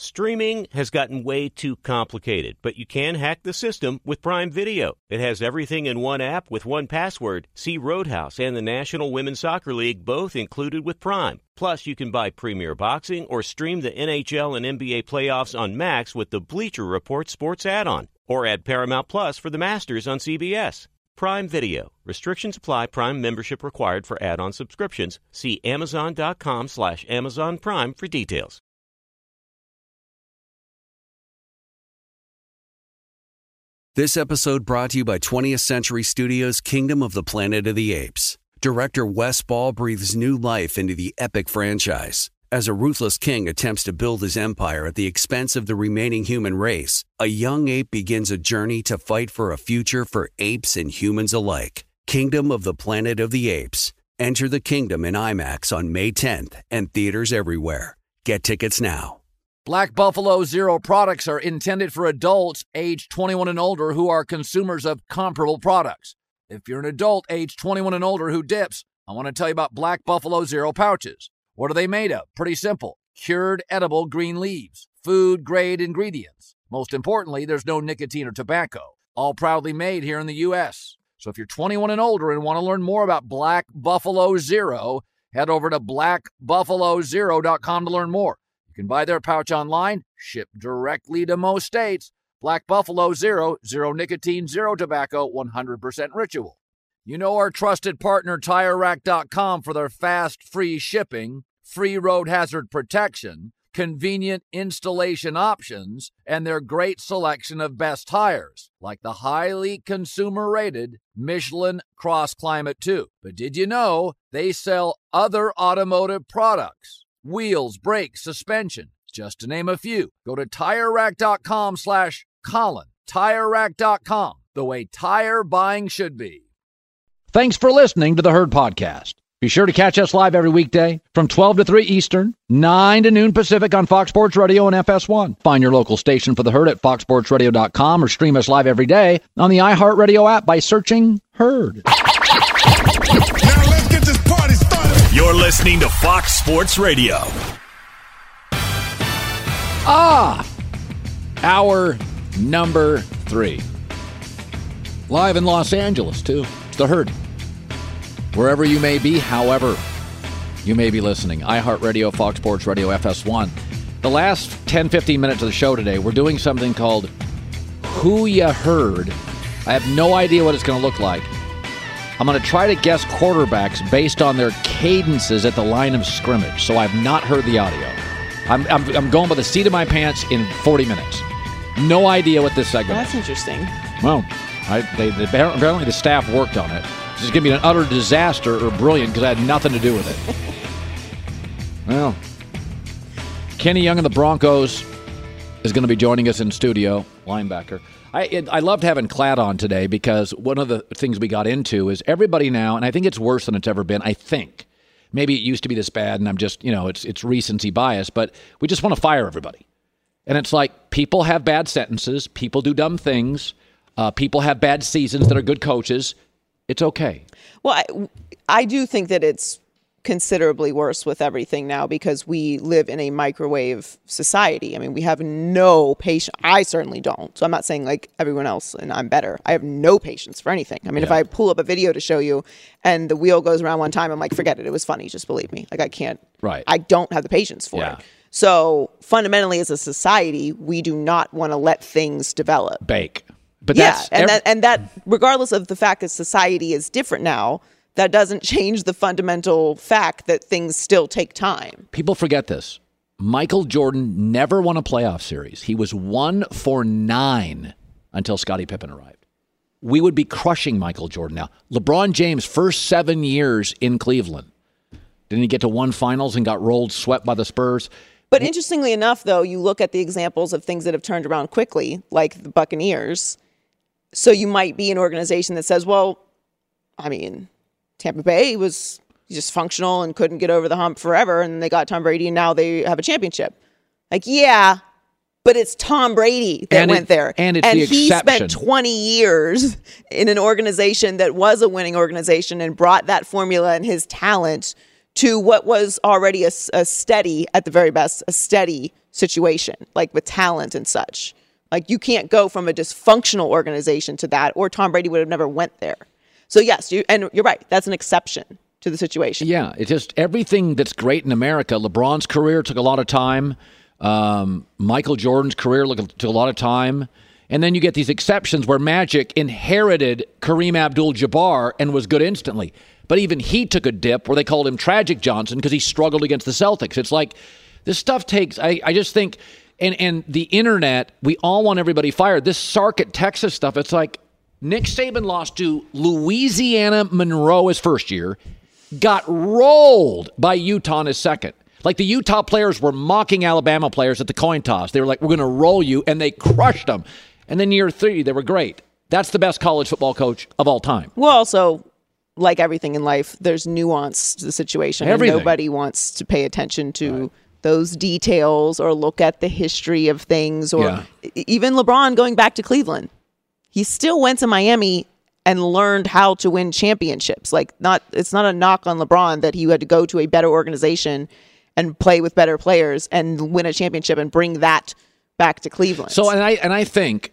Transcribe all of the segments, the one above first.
Streaming has gotten way too complicated, but you can hack the system with Prime Video. It has everything in one app with one password. See Roadhouse and the National Women's Soccer League both included with Prime. Plus, you can buy Premier Boxing or stream the NHL and NBA playoffs on Max with the Bleacher Report Sports add-on. Or add Paramount Plus for the Masters on CBS. Prime Video. Restrictions apply. Prime membership required for add-on subscriptions. See Amazon.com/Amazon Prime for details. This episode brought to you by 20th Century Studios' Kingdom of the Planet of the Apes. Director Wes Ball breathes new life into the epic franchise. As a ruthless king attempts to build his empire at the expense of the remaining human race, a young ape begins a journey to fight for a future for apes and humans alike. Kingdom of the Planet of the Apes. Enter the kingdom in IMAX on May 10th and theaters everywhere. Get tickets now. Black Buffalo Zero products are intended for adults age 21 and older who are consumers of comparable products. If you're an adult age 21 and older who dips, I want to tell you about Black Buffalo Zero pouches. What are they made of? Pretty simple. Cured edible green leaves. Food-grade ingredients. Most importantly, there's no nicotine or tobacco. All proudly made here in the U.S. So if you're 21 and older and want to learn more about Black Buffalo Zero, head over to blackbuffalozero.com to learn more. You can buy their pouch online, shipped directly to most states. Black Buffalo Zero, zero nicotine, zero tobacco, 100% ritual. You know our trusted partner, TireRack.com, for their fast, free shipping, free road hazard protection, convenient installation options, and their great selection of best tires, like the highly consumer-rated Michelin Cross Climate 2. But did you know they sell other automotive products? Wheels, brakes, suspension, just to name a few. Go to TireRack.com/Colin. TireRack.com, the way tire buying should be. Thanks for listening to the Herd Podcast. Be sure to catch us live every weekday from 12 to 3 Eastern, 9 to noon Pacific on Fox Sports Radio and FS1. Find your local station for the Herd at foxsportsradio.com or stream us live every day on the iHeartRadio app by searching Herd. Now let's get this party started. You're listening to Fox Sports Radio. Hour number 3. Live in Los Angeles, too. It's the Herd. Wherever you may be, however you may be listening. iHeartRadio, Fox Sports Radio, FS1. The last 10, 15 minutes of the show today, we're doing something called Who Ya Heard. I have no idea what it's going to look like. I'm going to try to guess quarterbacks based on their cadences at the line of scrimmage. So I've not heard the audio. I'm going by the seat of my pants in 40 minutes. No idea what this segment is. That's interesting. Well, apparently the staff worked on it. This is going to be an utter disaster or brilliant because I had nothing to do with it. Well, Kenny Young of the Broncos is going to be joining us in studio, linebacker. I loved having Clad on today because one of the things we got into is everybody now, and I think it's worse than it's ever been, I think. Maybe it used to be this bad, and I'm just, it's recency bias, but we just want to fire everybody. And it's like people have bad sentences, people do dumb things, people have bad seasons that are good coaches. It's okay. Well, I do think that it's considerably worse with everything now because we live in a microwave society. I mean, we have no patience. I certainly don't. So I'm not saying like everyone else and I'm better. I have no patience for anything. I mean, if I pull up a video to show you and the wheel goes around one time, I'm like, forget it. It was funny. Just believe me. Like I can't. Right. I don't have the patience for it. So fundamentally as a society, we do not want to let things develop. Bake. But that's that regardless of the fact that society is different now, that doesn't change the fundamental fact that things still take time. People forget this. Michael Jordan never won a playoff series. He was 1 for 9 until Scottie Pippen arrived. We would be crushing Michael Jordan now. LeBron James, first 7 years in Cleveland. Didn't he get to 1 finals and got rolled, swept by the Spurs? But interestingly enough, though, you look at the examples of things that have turned around quickly, like the Buccaneers. So you might be an organization that says, well, I mean, Tampa Bay was just functional and couldn't get over the hump forever, and they got Tom Brady, and now they have a championship. Like, yeah, but it's Tom Brady that went there. And it's the exception. He spent 20 years in an organization that was a winning organization and brought that formula and his talent to what was already a steady, at the very best, a steady situation, like with talent and such. Like you can't go from a dysfunctional organization to that, or Tom Brady would have never went there. So yes, you're right. That's an exception to the situation. Yeah, it's just everything that's great in America. LeBron's career took a lot of time. Michael Jordan's career took a lot of time. And then you get these exceptions where Magic inherited Kareem Abdul-Jabbar and was good instantly. But even he took a dip where they called him Tragic Johnson because he struggled against the Celtics. It's like this stuff takes, I just think, and the internet, we all want everybody fired. This Sark at Texas stuff, it's like Nick Saban lost to Louisiana Monroe his first year, got rolled by Utah in his second. Like the Utah players were mocking Alabama players at the coin toss. They were like, we're going to roll you, and they crushed them. And then year 3, they were great. That's the best college football coach of all time. Well, also, like everything in life, there's nuance to the situation. Everything. And nobody wants to pay attention to those details or look at the history of things. Or even LeBron going back to Cleveland. He still went to Miami and learned how to win championships. It's not a knock on LeBron that he had to go to a better organization and play with better players and win a championship and bring that back to Cleveland. So, I think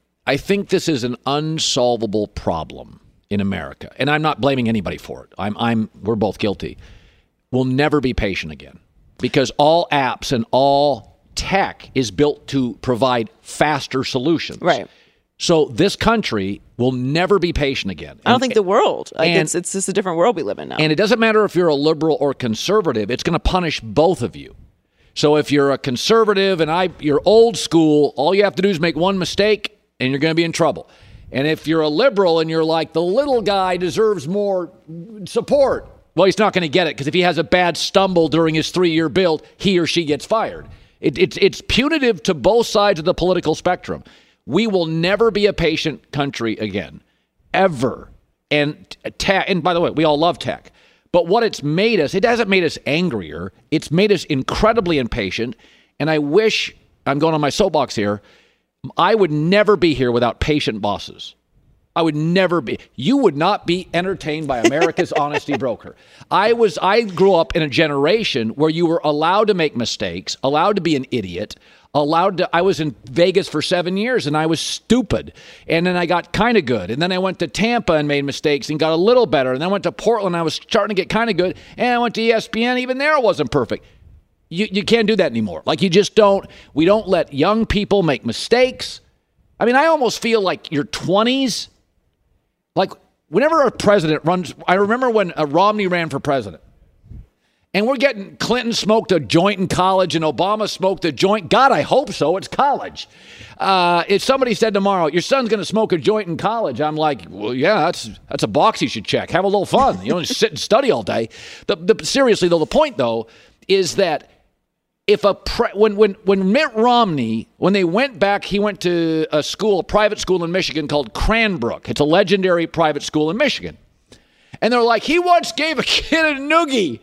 this is an unsolvable problem in America, and I'm not blaming anybody for it. We're both guilty. We'll never be patient again because all apps and all tech is built to provide faster solutions. Right. So this country will never be patient again. I don't think the world. It's just a different world we live in now. And it doesn't matter if you're a liberal or conservative. It's going to punish both of you. So if you're a conservative and you're old school, all you have to do is make one mistake and you're going to be in trouble. And if you're a liberal and you're like, the little guy deserves more support, well, he's not going to get it because if he has a bad stumble during his 3-year build, he or she gets fired. It's punitive to both sides of the political spectrum. We will never be a patient country again, ever. And by the way, we all love tech. But what it's made us, it hasn't made us angrier. It's made us incredibly impatient. And I wish, I'm going on my soapbox here, I would never be here without patient bosses. I would never be. You would not be entertained by America's honesty broker. I grew up in a generation where you were allowed to make mistakes, allowed to be an idiot, I was in Vegas for 7 years and I was stupid. And then I got kind of good. And then I went to Tampa and made mistakes and got a little better. And then I went to Portland. I was starting to get kind of good. And I went to ESPN. Even there it wasn't perfect. You can't do that anymore. Like you just don't. We don't let young people make mistakes. I mean, I almost feel like your 20s, like whenever a president runs, I remember when Romney ran for president. And we're getting Clinton smoked a joint in college and Obama smoked a joint. God, I hope so. It's college. If somebody said tomorrow, your son's going to smoke a joint in college, I'm like, well, yeah, that's a box you should check. Have a little fun. You don't just sit and study all day. Seriously, though, the point, though, is that if when Mitt Romney, when they went back, he went to a private school in Michigan called Cranbrook. It's a legendary private school in Michigan. And they're like, he once gave a kid a noogie.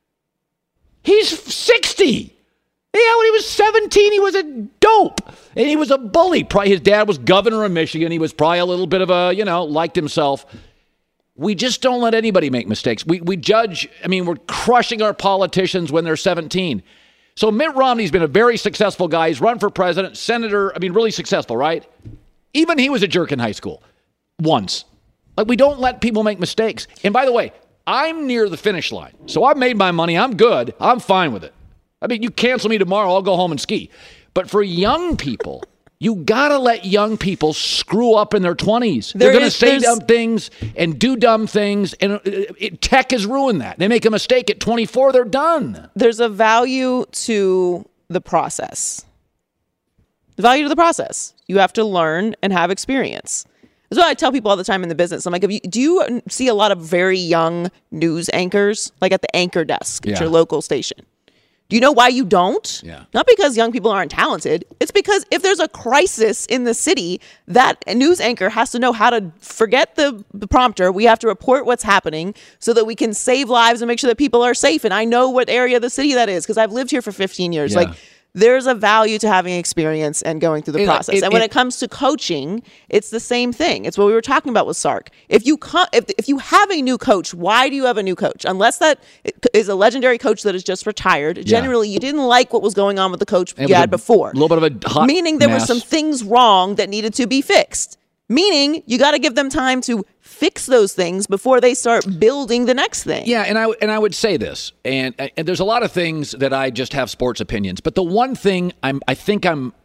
He's 60. Yeah, when he was 17, he was a dope. And he was a bully. His dad was governor of Michigan. He was probably a little bit of liked himself. We just don't let anybody make mistakes. We judge, we're crushing our politicians when they're 17. So Mitt Romney's been a very successful guy. He's run for president, senator, really successful, right? Even he was a jerk in high school. Once. Like, we don't let people make mistakes. And by the way, I'm near the finish line. So I've made my money. I'm good. I'm fine with it. You cancel me tomorrow, I'll go home and ski. But for young people, you got to let young people screw up in their 20s. They're going to say dumb things and do dumb things. And tech has ruined that. They make a mistake at 24, they're done. There's a value to the process. The value to the process. You have to learn and have experience. That's what I tell people all the time in the business. I'm like, do you see a lot of very young news anchors, like at the anchor desk at your local station? Do you know why you don't? Yeah. Not because young people aren't talented. It's because if there's a crisis in the city, that news anchor has to know how to forget the prompter. We have to report what's happening so that we can save lives and make sure that people are safe. And I know what area of the city that is because I've lived here for 15 years. Yeah. Like, there's a value to having experience and going through the process. And when it comes to coaching, it's the same thing. It's what we were talking about with Sark. If you have a new coach, why do you have a new coach? Unless that is a legendary coach that is just retired. Generally, you didn't like what was going on with the coach you had before. A little bit of a hot meaning there mess. were some things wrong that needed to be fixed. Meaning you got to give them time to fix those things before they start building the next thing. Yeah, and I would say this, and there's a lot of things that I just have sports opinions, but the one thing I think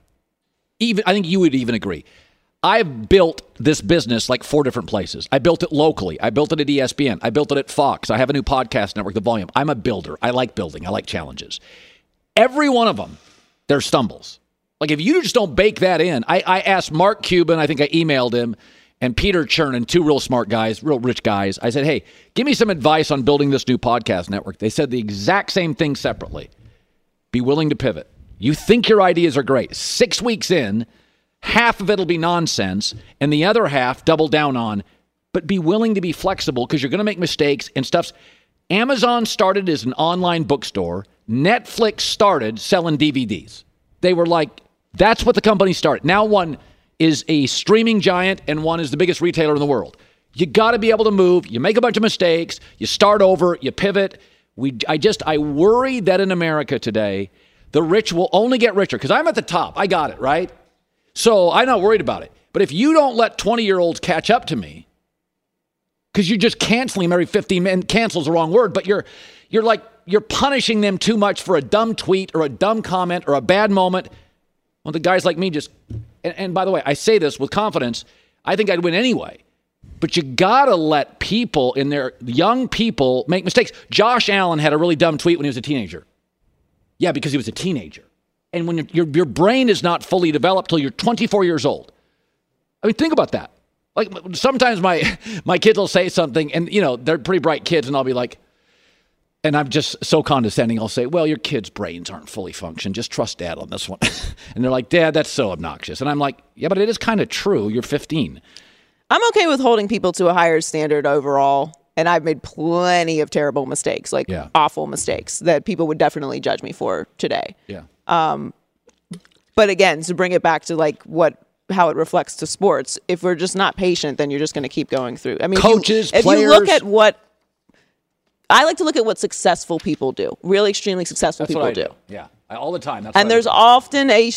you would even agree. I've built this business like 4 different places. I built it locally. I built it at ESPN. I built it at Fox. I have a new podcast network, The Volume. I'm a builder. I like building. I like challenges. Every one of them, there's stumbles. Like, if you just don't bake that in, I asked Mark Cuban, I think I emailed him, and Peter Chernin, 2 real smart guys, real rich guys. I said, hey, give me some advice on building this new podcast network. They said the exact same thing separately. Be willing to pivot. You think your ideas are great. 6 weeks in, half of it will be nonsense, and the other half double down on, but be willing to be flexible because you're going to make mistakes and stuff. Amazon started as an online bookstore. Netflix started selling DVDs. They were like, that's what the company started. Now one is a streaming giant and one is the biggest retailer in the world. You got to be able to move. You make a bunch of mistakes. You start over. You pivot. I worry that in America today, the rich will only get richer because I'm at the top. I got it, right? So I'm not worried about it. But if you don't let 20-year-olds catch up to me, because you're just canceling them every 15 minutes, cancel's the wrong word, but you're punishing them too much for a dumb tweet or a dumb comment or a bad moment. Well, the guys like me just, and by the way, I say this with confidence, I think I'd win anyway. But you got to let people young people make mistakes. Josh Allen had a really dumb tweet when he was a teenager. Yeah, because he was a teenager. And when your brain is not fully developed till you're 24 years old. I mean, think about that. Like, sometimes my kids will say something, and, they're pretty bright kids, and I'll be like, and I'm just so condescending, I'll say, well, your kids' brains aren't fully functioned. Just trust Dad on this one. And they're like, Dad, that's so obnoxious. And I'm like, yeah, but it is kind of true. You're 15. I'm okay with holding people to a higher standard overall. And I've made plenty of terrible mistakes, awful mistakes that people would definitely judge me for today. Yeah. But again, to bring it back to how it reflects to sports, if we're just not patient, then you're just going to keep going through. I mean, coaches, if players. You look at I like to look at what successful people do. Really extremely successful people do. Yeah, all the time. And there's often a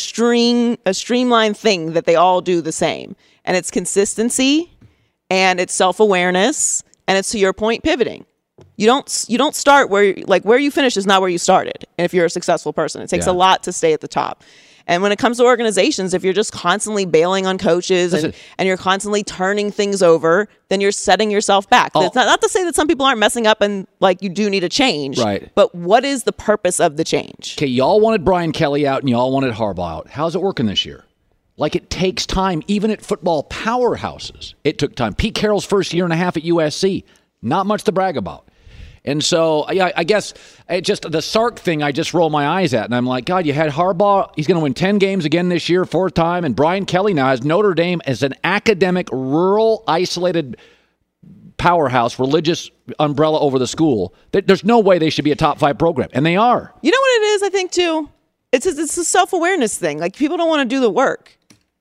streamlined thing that they all do the same. And it's consistency, and it's self-awareness, and it's, to your point, pivoting. You don't start where you finish is not where you started. And if you're a successful person, it takes a lot to stay at the top. And when it comes to organizations, if you're just constantly bailing on coaches and you're constantly turning things over, then you're setting yourself back. It's not to say that some people aren't messing up and you do need a change. Right. But what is the purpose of the change? Okay, y'all wanted Brian Kelly out and y'all wanted Harbaugh out. How's it working this year? It takes time, even at football powerhouses. It took time. Pete Carroll's first year and a half at USC. Not much to brag about. And so, I guess the Sark thing, I just roll my eyes at. And I'm like, God, you had Harbaugh. He's going to win 10 games again this year, 4th time. And Brian Kelly now has Notre Dame as an academic, rural, isolated powerhouse, religious umbrella over the school. There's no way they should be a top 5 program. And they are. You know what it is, I think, too? It's a self-awareness thing. People don't want to do the work.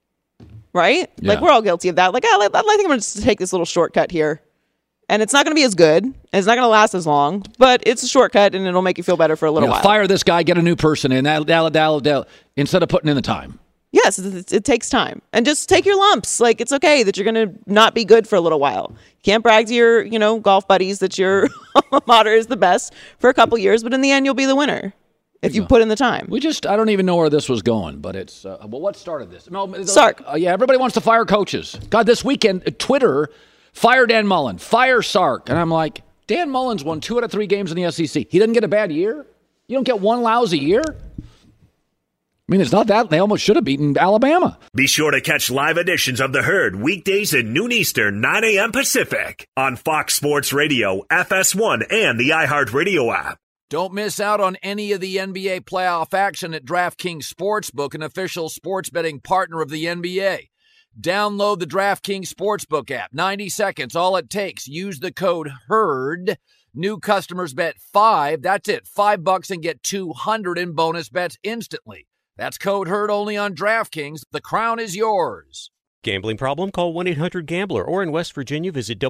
Right? Yeah. We're all guilty of that. I think I'm going to just take this little shortcut here. And it's not going to be as good, and it's not going to last as long, but it's a shortcut, and it'll make you feel better for a little while. Fire this guy, get a new person in, instead of putting in the time. Yes, it takes time. And just take your lumps. It's okay that you're going to not be good for a little while. You can't brag to your, golf buddies that your alma mater is the best for a couple years, but in the end, you'll be the winner if you put in the time. I don't even know where this was going, but it's, what started this? No, Sark. Everybody wants to fire coaches. God, this weekend, Twitter... Fire Dan Mullen. Fire Sark. And I'm like, Dan Mullen's won 2 out of 3 games in the SEC. He doesn't get a bad year? You don't get one lousy year? I mean, it's not that. They almost should have beaten Alabama. Be sure to catch live editions of The Herd weekdays at noon Eastern, 9 a.m. Pacific on Fox Sports Radio, FS1, and the iHeartRadio app. Don't miss out on any of the NBA playoff action at DraftKings Sportsbook, an official sports betting partner of the NBA. Download the DraftKings Sportsbook app. 90 seconds, all it takes. Use the code HERD New customers bet $5, that's it, $5 and get $200 in bonus bets instantly. That's code HERD only on DraftKings. The crown is yours. Gambling problem? Call 1-800-GAMBLER. Or in West Virginia, visit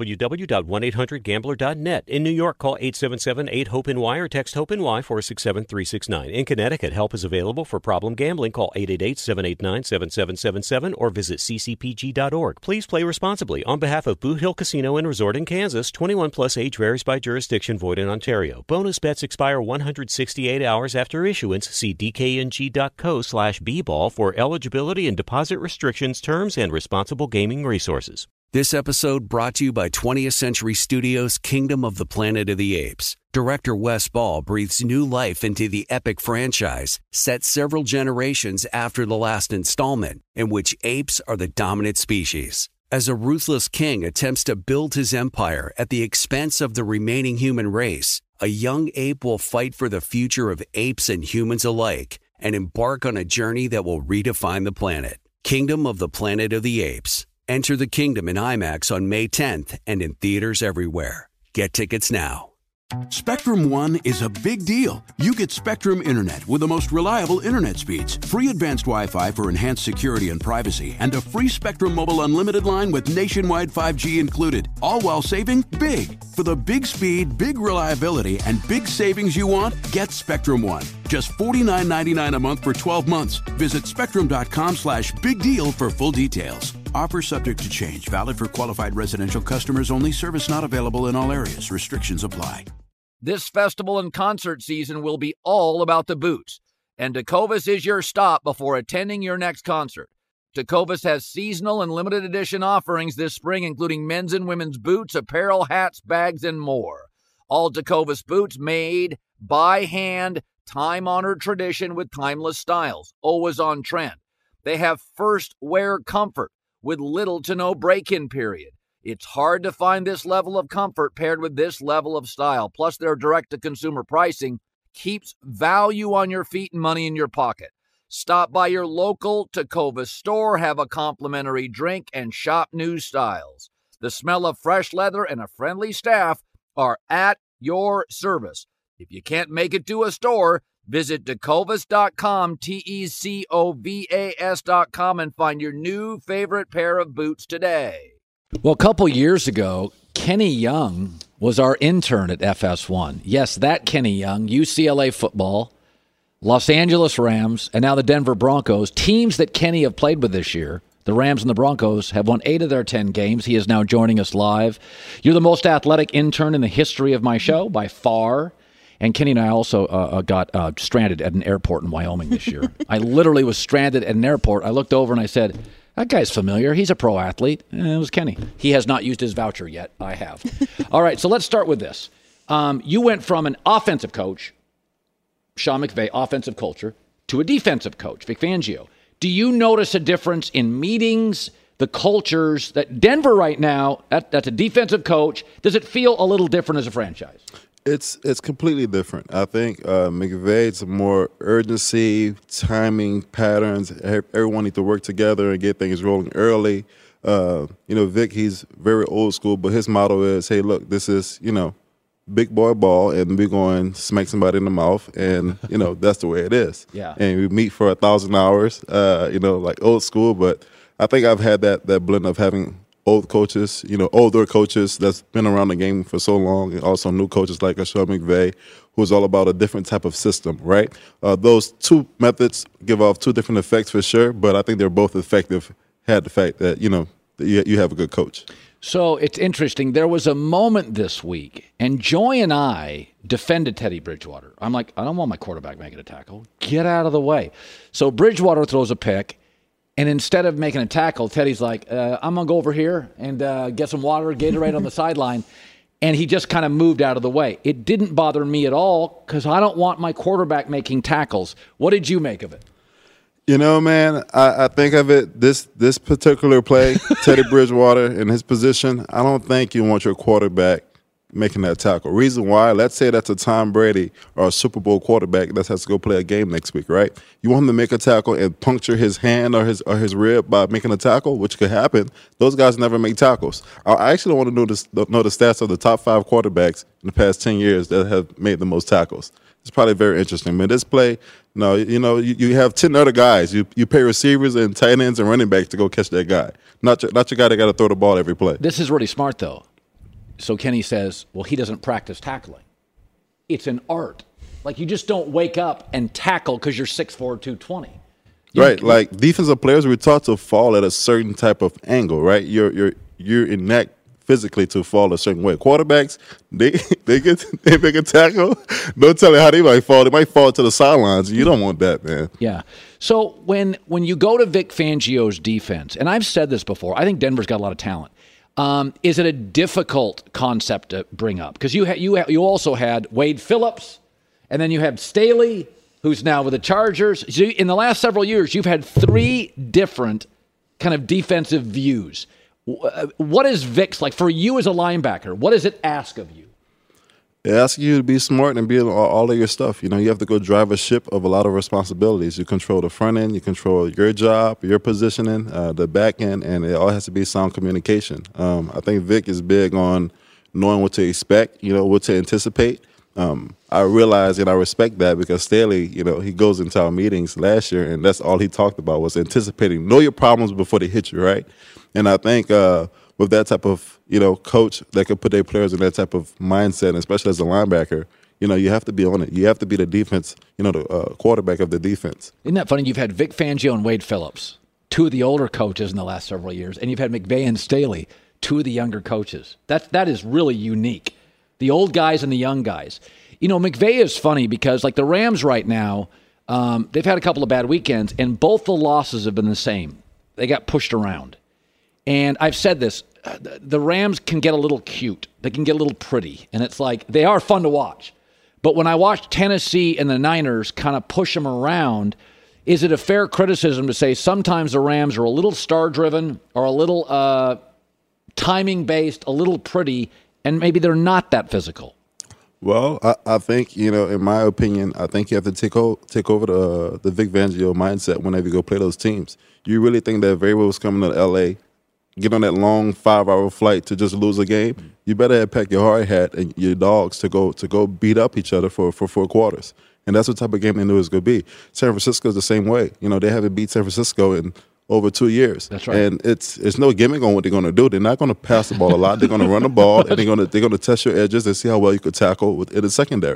www.1800gambler.net. In New York, call 877-8-HOPE-NY or text HOPE-NY 467-369. In Connecticut, help is available for problem gambling. Call 888-789-7777 or visit ccpg.org. Please play responsibly. On behalf of Boot Hill Casino and Resort in Kansas, 21 plus age varies by jurisdiction, void in Ontario. Bonus bets expire 168 hours after issuance. See dkng.co/bball for eligibility and deposit restrictions, terms, and responsible gaming resources. This episode brought to you by 20th Century Studios' Kingdom of the Planet of the Apes. Director Wes Ball breathes new life into the epic franchise, set several generations after the last installment, in which apes are the dominant species. As a ruthless king attempts to build his empire at the expense of the remaining human race, a young ape will fight for the future of apes and humans alike and embark on a journey that will redefine the planet. Kingdom of the Planet of the Apes. Enter the kingdom in IMAX on May 10th and in theaters everywhere. Get tickets now. Spectrum One is a big deal. You get Spectrum Internet with the most reliable internet speeds, free advanced Wi-Fi for enhanced security and privacy, and a free Spectrum Mobile Unlimited line with nationwide 5G included, all while saving big. For the big speed, big reliability, and big savings you want, get Spectrum One. Just $49.99 a month for 12 months. Visit spectrum.com/big deal for full details. Offer subject to change. Valid for qualified residential customers only. Service not available in all areas. Restrictions apply. This festival and concert season will be all about the boots, and Tecovas is your stop before attending your next concert. Tecovas has seasonal and limited edition offerings this spring, including men's and women's boots, apparel, hats, bags, and more. All Tecovas boots made by hand, time-honored tradition with timeless styles, always on trend. They have first wear comfort with little to no break-in period. It's hard to find this level of comfort paired with this level of style. Plus, their direct-to-consumer pricing keeps value on your feet and money in your pocket. Stop by your local Tecovas store, have a complimentary drink, and shop new styles. The smell of fresh leather and a friendly staff are at your service. If you can't make it to a store, visit Tecovas.com, Tecovas.com, and find your new favorite pair of boots today. Well, a couple years ago, Kenny Young was our intern at FS1. Yes, that Kenny Young, UCLA football, Los Angeles Rams, and now the Denver Broncos, teams that Kenny have played with this year. The Rams and the Broncos have won 8 of their 10 games. He is now joining us live. You're the most athletic intern in the history of my show, by far. And Kenny and I also got stranded at an airport in Wyoming this year. I literally was stranded at an airport. I looked over and I said, that guy's familiar. He's a pro athlete. And it was Kenny. He has not used his voucher yet. I have. All right, so let's start with this. You went from an offensive coach, Sean McVay, offensive culture, to a defensive coach, Vic Fangio. Do you notice a difference in meetings, the cultures that Denver right now, that's a defensive coach. Does it feel a little different as a franchise? It's completely different. I think McVay, it's more urgency, timing, patterns. Everyone needs to work together and get things rolling early. Vic, he's very old school, but his motto is, hey, look, this is, big boy ball, and we're going to smack somebody in the mouth, and, that's the way it is. Yeah. And we meet for 1,000 hours, like old school, but I think I've had that blend of having older coaches that's been around the game for so long, and also new coaches like Sean McVay, who's all about a different type of system, right? Those two methods give off two different effects for sure, but I think they're both effective, had the fact that, you have a good coach. So it's interesting. There was a moment this week, and Joy and I defended Teddy Bridgewater. I'm like, I don't want my quarterback making a tackle. Get out of the way. So Bridgewater throws a pick, and instead of making a tackle, Teddy's like, I'm going to go over here and get some water, Gatorade on the sideline. And he just kind of moved out of the way. It didn't bother me at all because I don't want my quarterback making tackles. What did you make of it? Man, I think of it, this particular play, Teddy Bridgewater in his position, I don't think you want your quarterback making that tackle. Reason why, let's say that's a Tom Brady or a Super Bowl quarterback that has to go play a game next week, right? You want him to make a tackle and puncture his hand or his rib by making a tackle, which could happen. Those guys never make tackles. I actually want to know the stats of the top 5 quarterbacks in the past 10 years that have made the most tackles. It's probably very interesting. Man, this play, you have 10 other guys. You pay receivers and tight ends and running backs to go catch that guy. Not your guy that got to throw the ball every play. This is really smart, though. So Kenny says, well, he doesn't practice tackling. It's an art. Like, you just don't wake up and tackle because you're 6'4", 220. Right, like defensive players, we're taught to fall at a certain type of angle, right? You're innate physically to fall a certain way. Quarterbacks, they make a tackle. Don't tell me how they might fall. They might fall to the sidelines. You don't want that, man. Yeah. So when you go to Vic Fangio's defense, and I've said this before, I think Denver's got a lot of talent. Is it a difficult concept to bring up? Because you also had Wade Phillips, and then you have Staley, who's now with the Chargers. So in the last several years, you've had 3 different kind of defensive views. What is Vic's like for you as a linebacker? What does it ask of you? It asks you to be smart and be in all of your stuff. You have to go drive a ship of a lot of responsibilities. You control the front end, you control your job, your positioning, the back end, and it all has to be sound communication. I think Vic is big on knowing what to expect, what to anticipate. I realize and I respect that because Staley, he goes into our meetings last year, and that's all he talked about was anticipating. Know your problems before they hit you, right? And I think with that type of, coach that could put their players in that type of mindset, especially as a linebacker, you have to be on it. You have to be the defense, the quarterback of the defense. Isn't that funny? You've had Vic Fangio and Wade Phillips, 2 of the older coaches in the last several years, and you've had McVay and Staley, 2 of the younger coaches. That is really unique. The old guys and the young guys. McVay is funny because, like the Rams right now, they've had a couple of bad weekends, and both the losses have been the same. They got pushed around. And I've said this, the Rams can get a little cute. They can get a little pretty. And it's like, they are fun to watch. But when I watch Tennessee and the Niners kind of push them around, is it a fair criticism to say sometimes the Rams are a little star-driven or a little timing-based, a little pretty, and maybe they're not that physical? Well, I think, in my opinion, I think you have to take over the Vic Fangio mindset whenever you go play those teams. You really think that Vrabel was coming to L.A., get on that long 5-hour flight to just lose a game? You better pack your hard hat and your dogs to go beat up each other for 4 quarters. And that's what type of game they knew it was going to be. San Francisco's the same way. They haven't beat San Francisco in over 2 years. That's right. And it's no gimmick on what they're going to do. They're not going to pass the ball a lot. They're going to run the ball, and they're going to test your edges and see how well you could tackle in the secondary.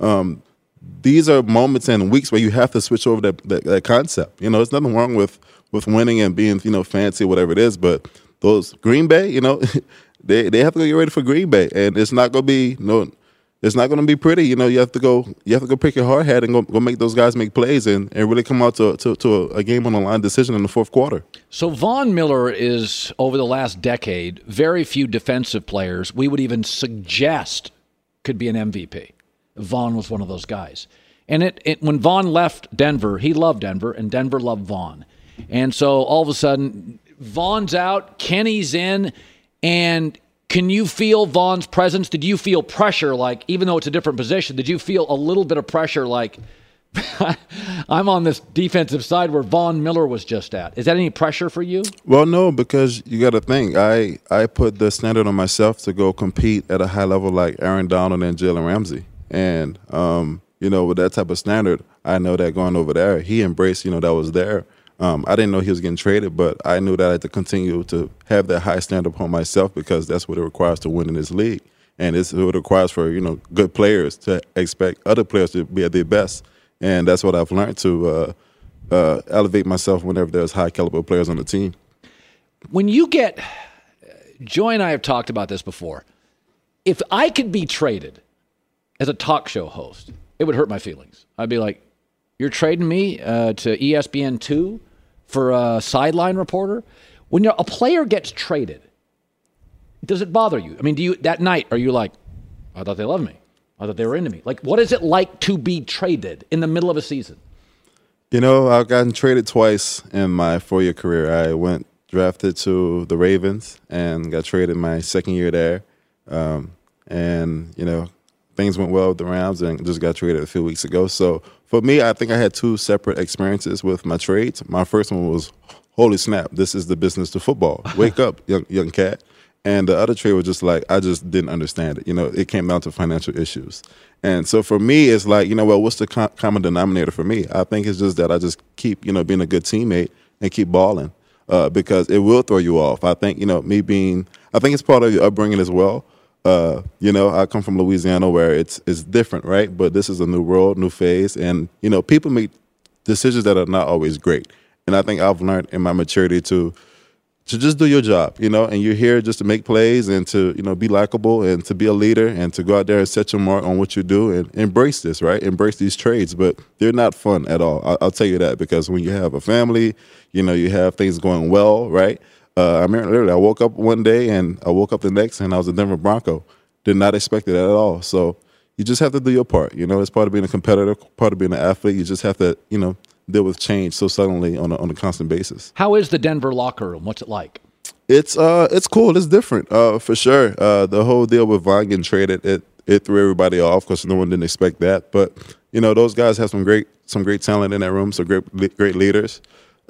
These are moments and weeks where you have to switch over that concept. There's nothing wrong with winning and being, fancy, whatever it is, but those Green Bay, they have to go get ready for Green Bay, and it's not going to be pretty. You have to go pick your hard hat and go make those guys make plays and really come out to a game on the line decision in the 4th quarter. So Von Miller is, over the last decade, very few defensive players we would even suggest could be an MVP. Von was one of those guys. And when Von left Denver, he loved Denver, and Denver loved Von. And so all of a sudden, Von's out, Kenny's in, and can you feel Von's presence? Did you feel pressure, like, even though it's a different position, did you feel a little bit of pressure, like, I'm on this defensive side where Von Miller was just at? Is that any pressure for you? Well, no, because you got to think. I put the standard on myself to go compete at a high level like Aaron Donald and Jalen Ramsey. And, with that type of standard, I know that going over there, he embraced, that was there. I didn't know he was getting traded, but I knew that I had to continue to have that high standard upon myself because that's what it requires to win in this league. And it's what it requires for, good players to expect other players to be at their best. And that's what I've learned to elevate myself whenever there's high caliber players on the team. When you get, Joy and I have talked about this before. If I could be traded as a talk show host, it would hurt my feelings. I'd be like, you're trading me to ESPN2 for a sideline reporter? When a player gets traded, does it bother you? I mean, that night, are you like, I thought they loved me. I thought they were into me. Like, what is it like to be traded in the middle of a season? I've gotten traded twice in my 4-year career. I went drafted to the Ravens and got traded my second year there. and things went well with the Rams and just got traded a few weeks ago. So for me, I think I had two separate experiences with my trades. My first one was, holy snap, this is the business to football. Wake up, young cat. And the other trade was just like, I just didn't understand it. It came down to financial issues. And so for me, it's like, what's the common denominator for me? I think it's just that I just keep, being a good teammate and keep balling because it will throw you off. I think, I think it's part of your upbringing as well. I come from Louisiana where it's different, right? But this is a new world, new phase. And, people make decisions that are not always great. And I think I've learned in my maturity to just do your job, and you're here just to make plays and to, be likable and to be a leader and to go out there and set your mark on what you do and embrace this, right? Embrace these trades, but they're not fun at all. I'll tell you that because when you have a family, you have things going well, right? I remember literally I woke up one day and I woke up the next and I was a Denver Bronco. Did not expect it at all. So you just have to do your part. It's part of being a competitor, part of being an athlete. You just have to, deal with change so suddenly on a constant basis. How is the Denver locker room? What's it like? It's cool. It's different for sure. The whole deal with Von getting traded, it threw everybody off because no one didn't expect that. But those guys have some great talent in that room. Some great leaders.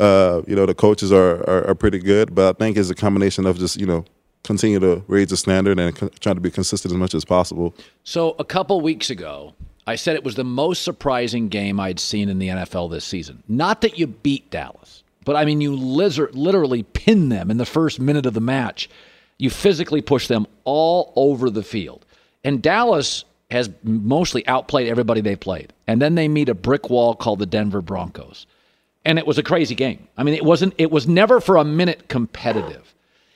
The coaches are pretty good. But I think it's a combination of just continue to raise the standard and trying to be consistent as much as possible. So a couple weeks ago, I said it was the most surprising game I'd seen in the NFL this season. Not that you beat Dallas, but I mean you literally pinned them in the first minute of the match. You physically pushed them all over the field. And Dallas has mostly outplayed everybody they played. And then they meet a brick wall called the Denver Broncos. And it was a crazy game. I mean, it was never for a minute competitive.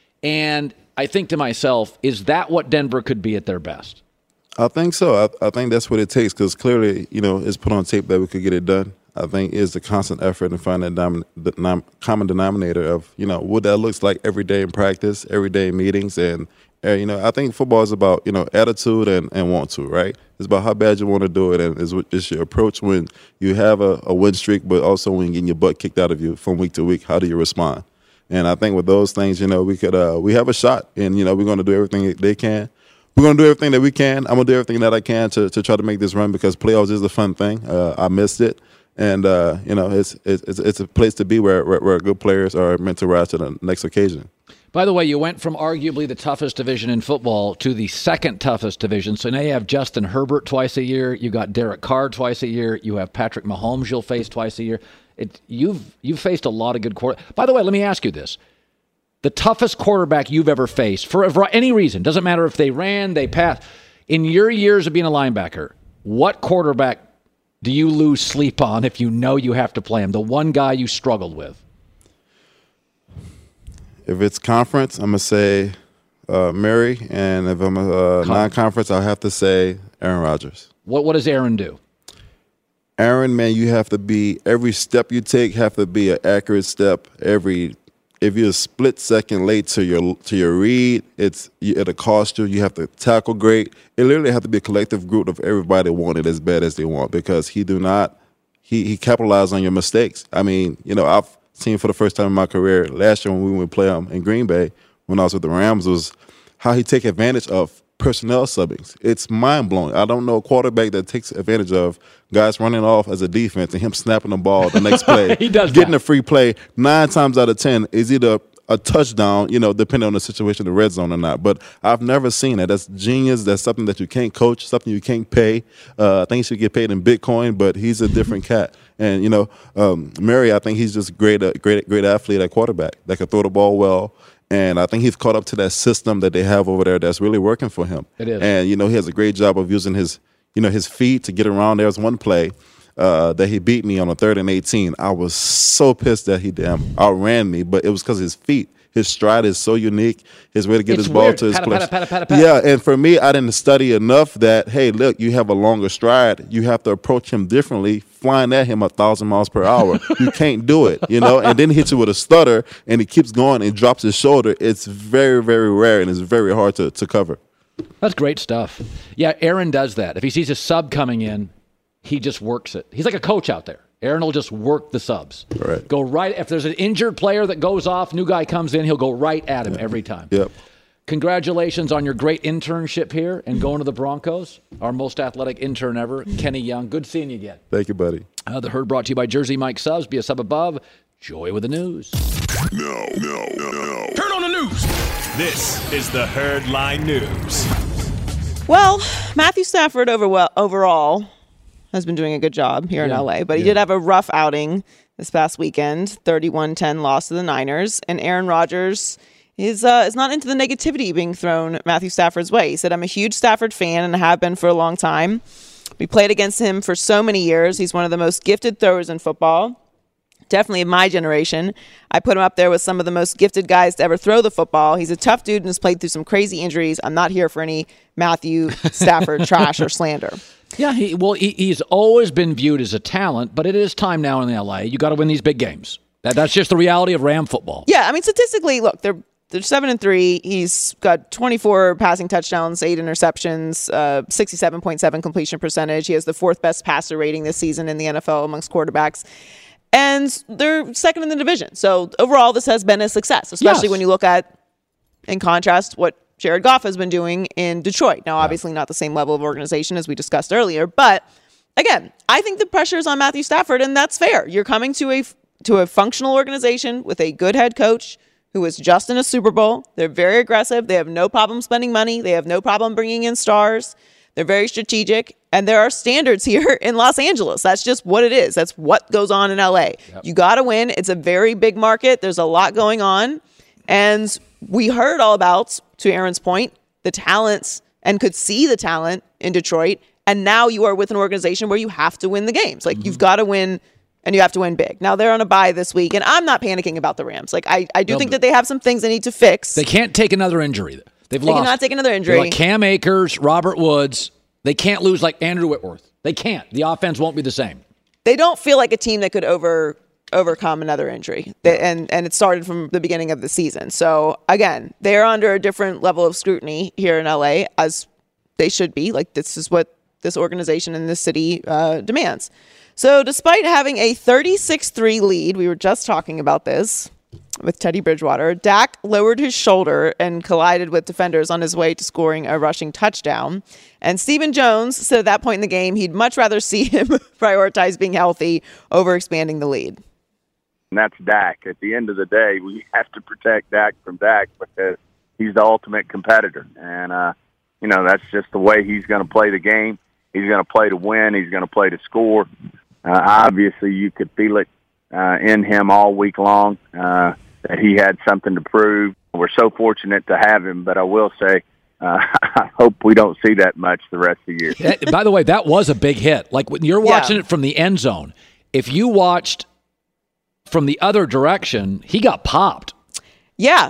And I think to myself, is that what Denver could be at their best? I think so. I think that's what it takes because clearly, it's put on tape that we could get it done. I think it's the constant effort and find that common denominator of, what that looks like every day in practice, every day in meetings. And, I think football is about, attitude and want to, right? It's about how bad you want to do it and it's your approach when you have a win streak, but also when you're getting your butt kicked out of you from week to week. How do you respond? And I think with those things, we have a shot and, we're going to do everything they can. We're going to do everything that we can. I'm going to do everything that I can to try to make this run because playoffs is a fun thing. I missed it. And, it's a place to be where good players are meant to rise to the next occasion. By the way, you went from arguably the toughest division in football to the second toughest division. So now you have Justin Herbert twice a year. You got Derek Carr twice a year. You have Patrick Mahomes you'll face twice a year. You've faced a lot of good quarterbacks. By the way, let me ask you this. The toughest quarterback you've ever faced, for any reason, doesn't matter if they ran, they passed, in your years of being a linebacker, what quarterback do you lose sleep on if you know you have to play him? The one guy you struggled with? If it's conference, I'm going to say Murray. And if I'm a non-conference, I'll have to say Aaron Rodgers. What does Aaron do? Aaron, man, you have to be, every step you take have to be an accurate step. If you're a split second late to your read, it'll cost you. You have to tackle great. It literally has to be a collective group of everybody wanting it as bad as they want because he capitalized on your mistakes. I mean, I've seen for the first time in my career last year when we went to play him in Green Bay when I was with the Rams was how he take advantage of personnel subbings. It's mind-blowing. I don't know a quarterback that takes advantage of guys running off as a defense and him snapping the ball the next play. He does getting a free play 9 times out of 10 is either a touchdown, depending on the situation, the red zone or not. But I've never seen it. That's genius. That's something that you can't coach, something you can't pay. I think he should get paid in Bitcoin, but he's a different cat. And, Murray, I think he's just great athlete at quarterback that can throw the ball well. And I think he's caught up to that system that they have over there that's really working for him. It is. And, he has a great job of using his feet to get around. There was one play that he beat me on a 3rd and 18. I was so pissed that he outran me, but it was because his feet. His stride is so unique. His way to get his ball to his place. Yeah, and for me, I didn't study enough that, hey, look, you have a longer stride. You have to approach him differently, flying at him 1,000 miles per hour. You can't do it, and then he hits you with a stutter, and he keeps going and drops his shoulder. It's very, very rare, and it's very hard to cover. That's great stuff. Yeah, Aaron does that. If he sees a sub coming in, he just works it. He's like a coach out there. Aaron will just work the subs. Right. Go right. If there's an injured player that goes off, new guy comes in, he'll go right at him every time. Yep. Congratulations on your great internship here and going to the Broncos. Our most athletic intern ever, Kenny Young. Good seeing you again. Thank you, buddy. The Herd brought to you by Jersey Mike Subs. Be a sub above. Joy with the news. No. Turn on the news. This is the Herd Line News. Well, Matthew Stafford overall has been doing a good job here in LA, but he did have a rough outing this past weekend, 31-10 loss to the Niners, and Aaron Rodgers is not into the negativity being thrown Matthew Stafford's way. He said, "I'm a huge Stafford fan and have been for a long time. We played against him for so many years. He's one of the most gifted throwers in football. Definitely in my generation. I put him up there with some of the most gifted guys to ever throw the football. He's a tough dude and has played through some crazy injuries. I'm not here for any Matthew Stafford trash or slander." Yeah, he's always been viewed as a talent, but it is time now in LA. You got to win these big games. That's just the reality of Ram football. Yeah, I mean, statistically, look, they're 7-3. He's got 24 passing touchdowns, 8 interceptions, 67.7 completion percentage. He has the 4th best passer rating this season in the NFL amongst quarterbacks. And they're second in the division. So overall, this has been a success, especially when you look at, in contrast, what Jared Goff has been doing in Detroit. Now, obviously not the same level of organization as we discussed earlier. But again, I think the pressure is on Matthew Stafford, and that's fair. You're coming to a functional organization with a good head coach who was just in a Super Bowl. They're very aggressive. They have no problem spending money. They have no problem bringing in stars. They're very strategic. And there are standards here in Los Angeles. That's just what it is. That's what goes on in LA. Yep. You got to win. It's a very big market. There's a lot going on. And we heard all about, to Aaron's point, the talents and could see the talent in Detroit. And now you are with an organization where you have to win the games. Like, you've got to win, and you have to win big. Now, they're on a bye this week, and I'm not panicking about the Rams. Like, I do think that they have some things they need to fix. They can't take another injury. They cannot take another injury. Like Cam Akers, Robert Woods. They can't lose like Andrew Whitworth. They can't. The offense won't be the same. They don't feel like a team that could overcome another injury. And it started from the beginning of the season. So, again, they're under a different level of scrutiny here in LA, as they should be. Like, this is what this organization in this city demands. So, despite having a 36-3 lead, we were just talking about this with Teddy Bridgewater, Dak lowered his shoulder and collided with defenders on his way to scoring a rushing touchdown. And Stephen Jones said at that point in the game he'd much rather see him prioritize being healthy over expanding the lead. And that's Dak. At the end of the day, we have to protect Dak from Dak because he's the ultimate competitor. And, that's just the way he's going to play the game. He's going to play to win. He's going to play to score. Obviously, you could feel it in him all week long that he had something to prove. We're so fortunate to have him, but I will say I hope we don't see that much the rest of the year. By the way, that was a big hit. Like when you're watching it from the end zone, if you watched from the other direction, he got popped. Yeah.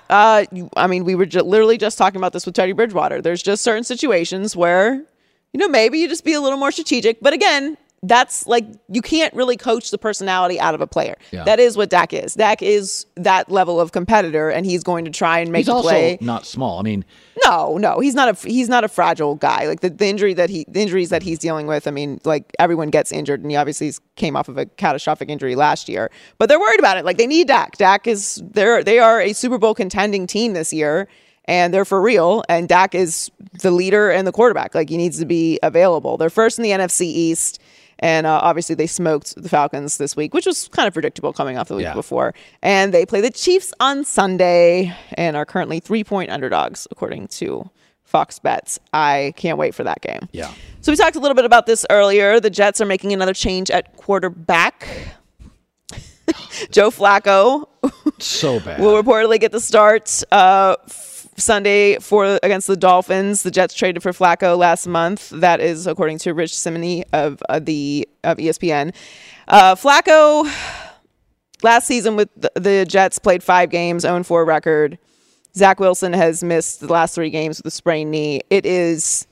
We were literally just talking about this with Teddy Bridgewater. There's just certain situations where, maybe you just be a little more strategic. But again, that's like, you can't really coach the personality out of a player. Yeah. That is what Dak is. Dak is that level of competitor, and he's going to try and make a play. He's also not small. I mean, no, he's not a fragile guy. Like the injuries that he's dealing with. I mean, like everyone gets injured, and he obviously came off of a catastrophic injury last year. But they're worried about it. Like they need Dak. They are a Super Bowl contending team this year. And they're for real, and Dak is the leader and the quarterback. Like, he needs to be available. They're first in the NFC East, and obviously they smoked the Falcons this week, which was kind of predictable coming off the week before. And they play the Chiefs on Sunday and are currently 3-point underdogs, according to Fox Bets. I can't wait for that game. Yeah. So we talked a little bit about this earlier. The Jets are making another change at quarterback. Joe Flacco so bad. will reportedly get the start Sunday against the Dolphins. The Jets traded for Flacco last month. That is according to Rich Simony of ESPN. Flacco last season with the Jets played 5 games, 0-4 record. Zach Wilson has missed the last 3 games with a sprained knee. It's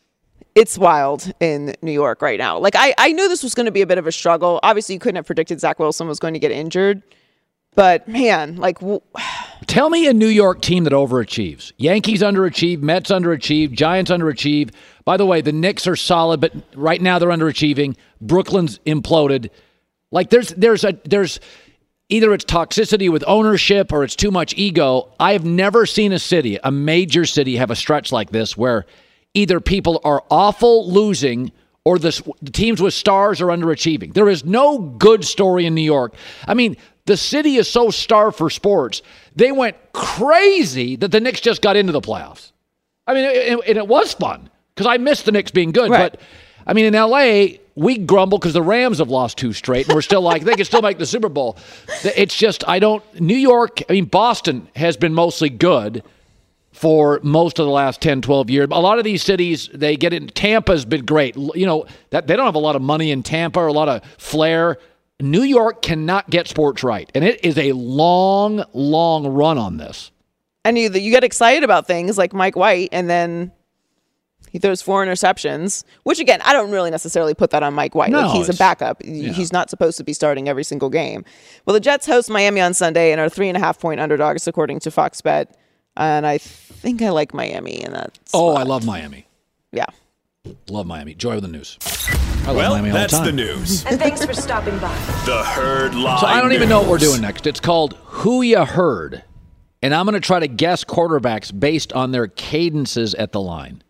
wild in New York right now. Like I knew this was going to be a bit of a struggle. Obviously, you couldn't have predicted Zach Wilson was going to get injured. But, man, like... Tell me a New York team that overachieves. Yankees underachieve, Mets underachieve, Giants underachieve. By the way, the Knicks are solid, but right now they're underachieving. Brooklyn's imploded. Like, there's either it's toxicity with ownership or it's too much ego. I have never seen a major city, have a stretch like this where either people are awful losing or the teams with stars are underachieving. There is no good story in New York. I mean, the city is so starved for sports. They went crazy that the Knicks just got into the playoffs. I mean, and it was fun because I missed the Knicks being good. Right. But, I mean, in L.A., we grumble because the Rams have lost 2 straight, and we're still like, they can still make the Super Bowl. It's just, New York, Boston has been mostly good for most of the last 10, 12 years. A lot of these cities, they get in. Tampa's been great. You know, that they don't have a lot of money in Tampa or a lot of flair. New York cannot get sports right, and it is a long, long run on this. And you get excited about things like Mike White, and then he throws 4 interceptions, which, again, I don't really necessarily put that on Mike White. No, like, he's a backup. Yeah. He's not supposed to be starting every single game. Well, the Jets host Miami on Sunday and are 3.5-point underdogs, according to Fox Bet. And I think I like Miami in that spot. Oh, I love Miami. Yeah. Love Miami. Joy with the news. I love Well, Miami all that's the time. the news. And thanks for stopping by. The Herd Line. So I don't even know what we're News. doing next. It's called Who Ya Heard. And I'm going to try to guess quarterbacks based on their cadences at the line.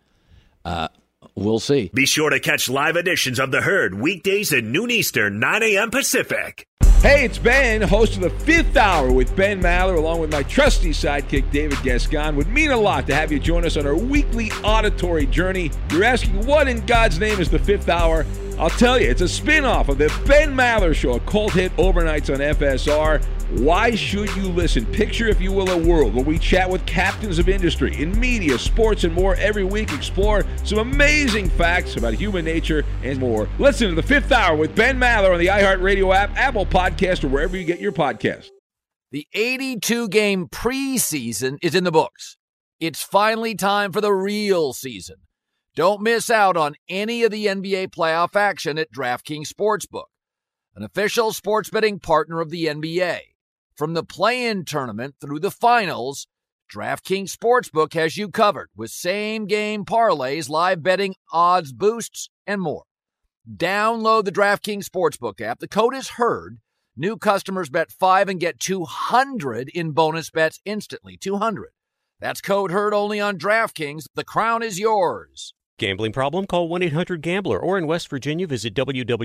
We'll see. Be sure to catch live editions of The Herd weekdays at noon Eastern, 9 a.m. Pacific. Hey, it's Ben, host of the Fifth Hour with Ben Maller, along with my trusty sidekick, David Gascon. Would mean a lot to have you join us on our weekly auditory journey. You're asking, what in God's name is the Fifth Hour? I'll tell you, it's a spin-off of the Ben Maller Show, a cult hit overnights on FSR. Why should you listen? Picture, if you will, a world where we chat with captains of industry in media, sports, and more every week. Explore some amazing facts about human nature and more. Listen to the Fifth Hour with Ben Maller on the iHeartRadio app, Apple Podcast, or wherever you get your podcasts. The 82-game preseason is in the books. It's finally time for the real season. Don't miss out on any of the NBA playoff action at DraftKings Sportsbook, an official sports betting partner of the NBA. From the play-in tournament through the finals, DraftKings Sportsbook has you covered with same-game parlays, live betting, odds boosts, and more. Download the DraftKings Sportsbook app. The code is HERD. New customers bet $5 and get $200 in bonus bets instantly. $200. That's code HERD only on DraftKings. The crown is yours. Gambling problem? Call 1-800-GAMBLER. Or in West Virginia, visit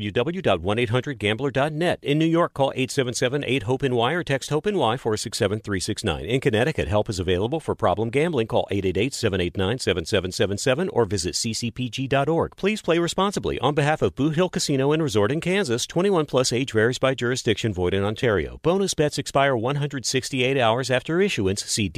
www.1800gambler.net. In New York, call 877-8-HOPE-NY or text HOPE-NY 467-369. In Connecticut, help is available for problem gambling. Call 888-789-7777 or visit ccpg.org. Please play responsibly. On behalf of Boot Hill Casino and Resort in Kansas, 21 plus age varies by jurisdiction, void in Ontario. Bonus bets expire 168 hours after issuance. See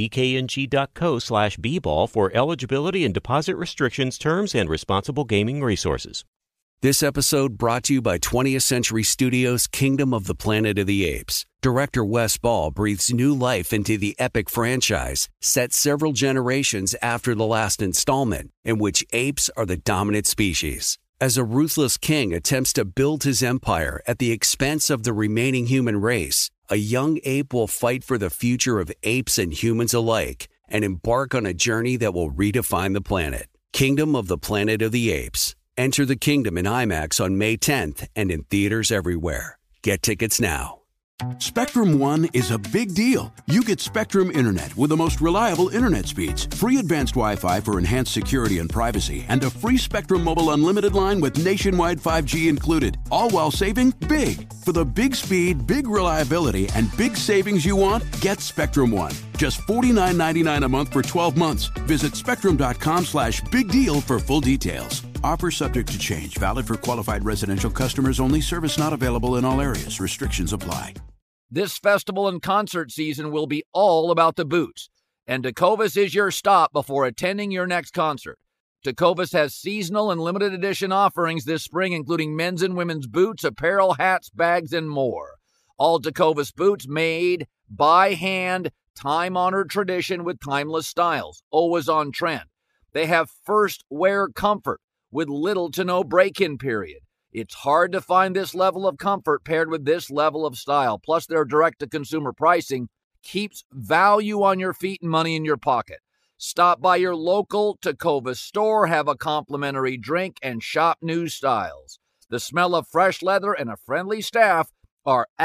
dkng.co/bball for eligibility and deposit restrictions, terms, and responsible gaming resources. This episode brought to you by 20th Century Studios' Kingdom of the Planet of the Apes. Director Wes Ball breathes new life into the epic franchise, set several generations after the last installment, in which apes are the dominant species. As a ruthless king attempts to build his empire at the expense of the remaining human race, a young ape will fight for the future of apes and humans alike and embark on a journey that will redefine the planet. Kingdom of the Planet of the Apes. Enter the kingdom in IMAX on May 10th and in theaters everywhere. Get tickets now. Spectrum One is a big deal. You get Spectrum Internet with the most reliable internet speeds, free advanced Wi-Fi for enhanced security and privacy, and a free Spectrum Mobile unlimited line with nationwide 5G included, all while saving big. For the big speed, big reliability, and big savings you want, get Spectrum One. Just $49.99 a month for 12 months. Visit spectrum.com/big deal for full details. Offer subject to change. Valid for qualified residential customers only. Service not available in all areas. Restrictions apply. This festival and concert season will be all about the boots, and Tecovas is your stop before attending your next concert. Tecovas has seasonal and limited edition offerings this spring, including men's and women's boots, apparel, hats, bags, and more. All Tecovas boots made by hand, time-honored tradition with timeless styles, always on trend. They have first wear comfort with little to no break-in period. It's hard to find this level of comfort paired with this level of style. Plus, their direct-to-consumer pricing keeps value on your feet and money in your pocket. Stop by your local Tecovas store, have a complimentary drink, and shop new styles. The smell of fresh leather and a friendly staff are at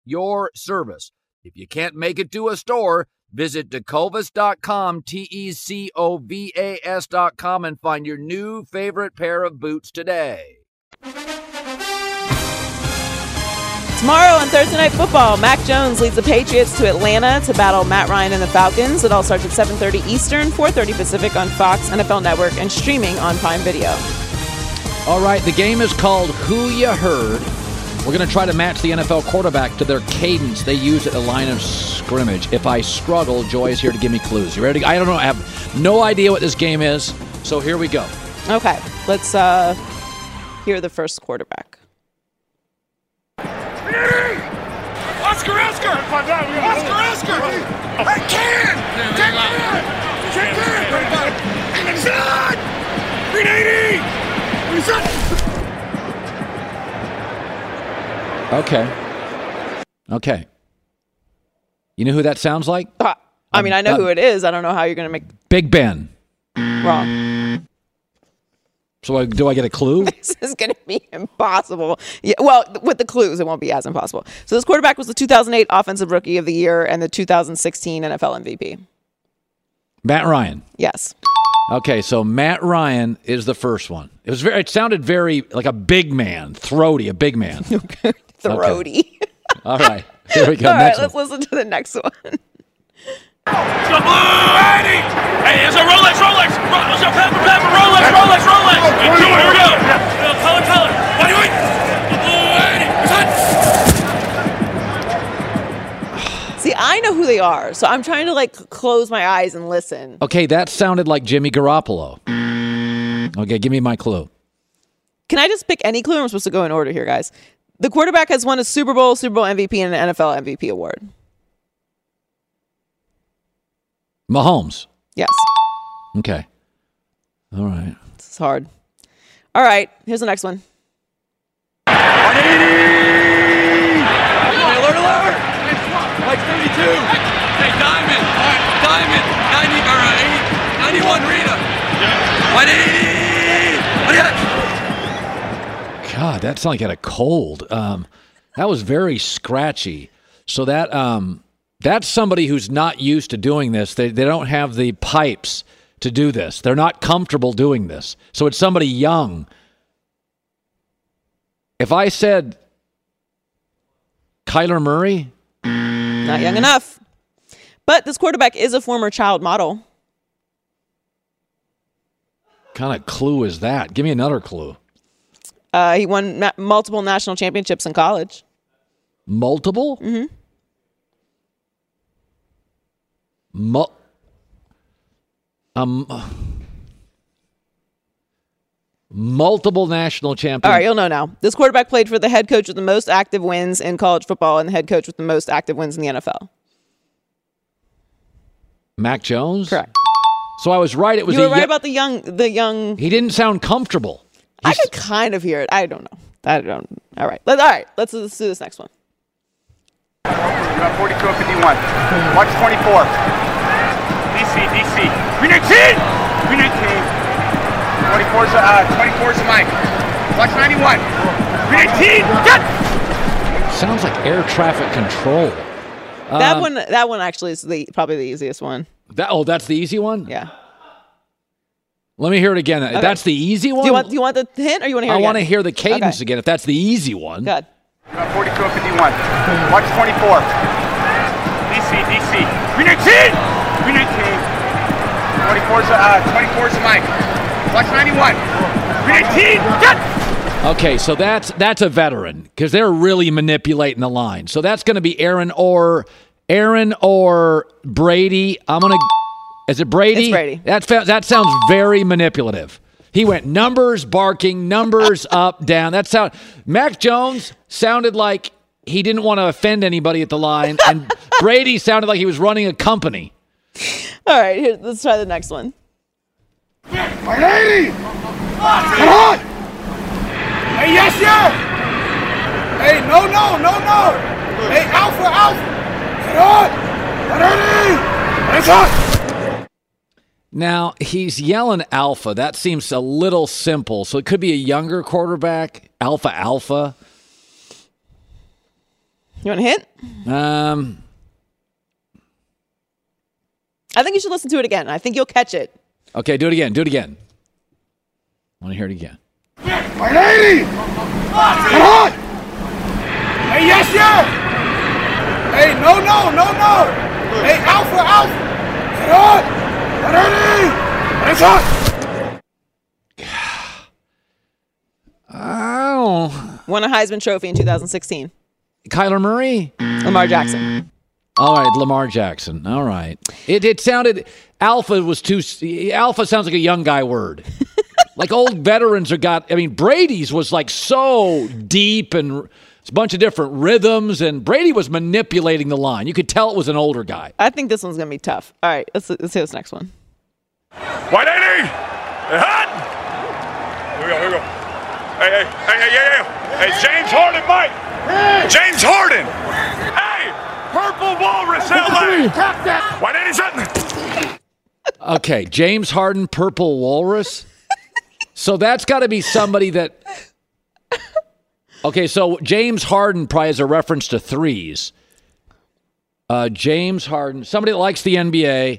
your service. If you can't make it to a store, visit tecovas.com, TECOVAS.com, and find your new favorite pair of boots today. Tomorrow on Thursday Night Football, Mac Jones leads the Patriots to Atlanta to battle Matt Ryan and the Falcons. It all starts at 7:30 Eastern, 4:30 Pacific on Fox NFL Network and streaming on Prime Video. All right, the game is called Who You Heard. We're going to try to match the NFL quarterback to their cadence they use at the line of scrimmage. If I struggle, Joy is here to give me clues. You ready? I don't know. I have no idea what this game is, so here we go. Okay, let's hear the first quarterback. Oscar! I can! Check in! Shot! 380! Okay. You know who that sounds like? I mean, I know who it is. I don't know how you're going to make... Big Ben. Wrong. So do I get a clue? This is going to be impossible. Yeah, well, with the clues, it won't be as impossible. So this quarterback was the 2008 Offensive Rookie of the Year and the 2016 NFL MVP. Matt Ryan. Yes. Okay, so Matt Ryan is the first one. It sounded very like a big man, throaty, a big man. Throaty. Okay. All right, here we go. All right, next let's listen to the next one. It's a blue Eddie! Hey, it's a Rolex! It's a pepper, Rolex! Here we go! Color! What do you wait? The blue Eddie! See, I know who they are, so I'm trying to close my eyes and listen. Okay, that sounded like Jimmy Garoppolo. Okay, give me my clue. Can I just pick any clue? I'm supposed to go in order here, guys. The quarterback has won a Super Bowl MVP, and an NFL MVP award. Mahomes. Yes. Okay. All right. This is hard. All right, here's the next one. 180! Alert! Like 32! Hey, Diamond! 91 Rita! 180! God, that sounded like it had a cold. That was very scratchy. So that's somebody who's not used to doing this. They don't have the pipes to do this. They're not comfortable doing this. So it's somebody young. If I said Kyler Murray? Not young enough. But this quarterback is a former child model. What kind of clue is that? Give me another clue. He won multiple national championships in college. Multiple? Mm-hmm. Multiple national champions. All right, you'll know now. This quarterback played for the head coach with the most active wins in college football and the head coach with the most active wins in the NFL. Mac Jones? Correct. So I was right. It was you were right about the young. He didn't sound comfortable. I could kind of hear it. I don't know. All right. Let's do this next one. You got 42 and 51. Watch 24. DC. 319! 24's the mic. Watch 91. 319! Get! Sounds like air traffic control. That one actually is probably the easiest one. That's the easy one? Yeah. Let me hear it again. Okay. That's the easy one? Do you want the hint or you want to hear it again? I want to hear the cadence again if that's the easy one. Good. 42 and 51. Watch 24. DC. 319! 24's the mic. Watch 91. 319! Get! Okay, so that's a veteran because they're really manipulating the line. So that's going to be Aaron or Brady. Is it Brady? It's Brady. That sounds very manipulative. He went numbers, barking, numbers up, down. Mac Jones sounded like he didn't want to offend anybody at the line, and Brady sounded like he was running a company. All right, let's try the next one. 180! Come on! Hey, yes! Hey, no! Hey, Alpha! Get on! 180! It's on! Now, he's yelling alpha. That seems a little simple. So it could be a younger quarterback, alpha. You want a hint? I think you should listen to it again. I think you'll catch it. Okay, do it again. I want to hear it again. My lady! Come on! Hey, yes, yes! Hey, no. Hey, Alpha! Get on! Ready! Let's on! Oh. Won a Heisman Trophy in 2016. Kyler Murray? Lamar Jackson. All right, Lamar Jackson. All right. It sounded, Alpha sounds like a young guy word. Like old veterans Brady's was like so deep and it's a bunch of different rhythms, and Brady was manipulating the line. You could tell it was an older guy. I think this one's going to be tough. All right, let's hear this next one. White 80! Hot! Here we go. Hey, James Harden, Mike! Hey. James Harden! Hey! Purple Walrus, LA! White 87! Okay, James Harden, Purple Walrus? So that's got to be somebody that... Okay, so James Harden probably is a reference to threes. James Harden, somebody that likes the NBA.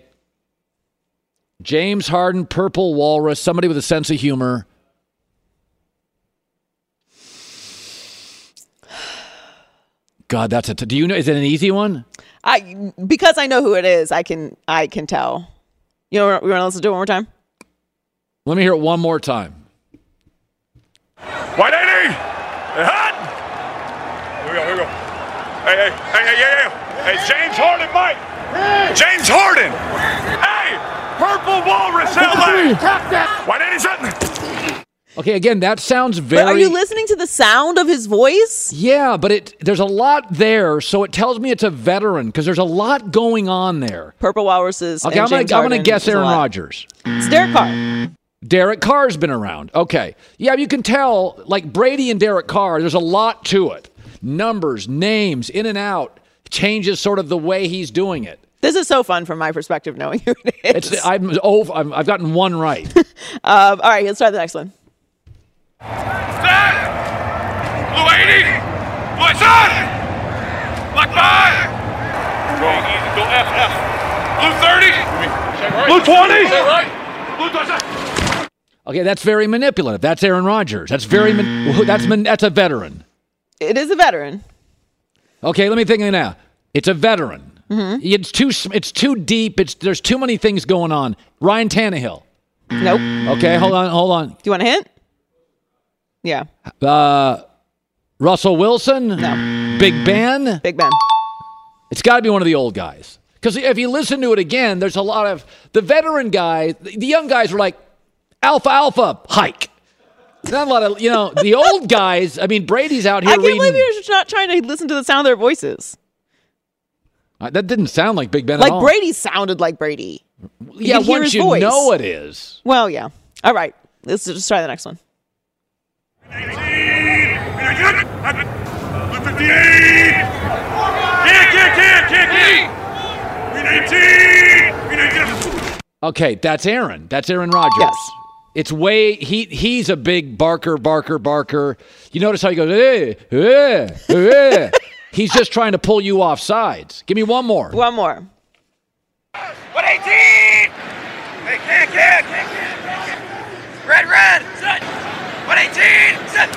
James Harden, Purple Walrus, somebody with a sense of humor. God, do you know? Is it an easy one? Because I know who it is, I can tell. You want to listen to it one more time? Let me hear it one more time. White 80! Hot! Here we go. Hey, James Harden, Mike! Hey. James Harden! Hey! Purple Walrus, LA! White 87! Okay, again, that sounds very... But are you listening to the sound of his voice? Yeah, but there's a lot there, so it tells me it's a veteran, because there's a lot going on there. Purple Walruses. Okay, I'm going to guess Aaron Rodgers. It's Derek Carr. Derek Carr's been around. Okay. Yeah, you can tell, like Brady and Derek Carr, there's a lot to it. Numbers, names, in and out, changes sort of the way he's doing it. This is so fun from my perspective, knowing who it is. I've gotten one right. All right, let's try the next one. Set! Blue 80! Blue set! Black 5! Go easy, go F. Blue 30! Blue 20! Blue 20! Okay, that's very manipulative. That's Aaron Rodgers. That's that's a veteran. It is a veteran. Okay, let me think now. It's a veteran. Mm-hmm. It's too deep. There's too many things going on. Ryan Tannehill. Nope. Okay, hold on. Do you want a hint? Yeah. Russell Wilson? No. Big Ben? Big Ben. It's got to be one of the old guys. Because if you listen to it again, there's a lot of... The veteran guys, the young guys were like, alpha, hike. Not a lot of, the old guys, Brady's out here reading... I can't believe you're not trying to listen to the sound of their voices. That didn't sound like Big Ben at all. Like Brady sounded like Brady. Yeah, once you know it is. Well, yeah. All right. Let's just try the next one. 18! 58! Can't! Okay, that's Aaron. That's Aaron Rodgers. Yes. It's he's a big barker. You notice how he goes, hey. He's just trying to pull you off sides. Give me one more. One more. 118! Hey, can't. Red, set! 118, set!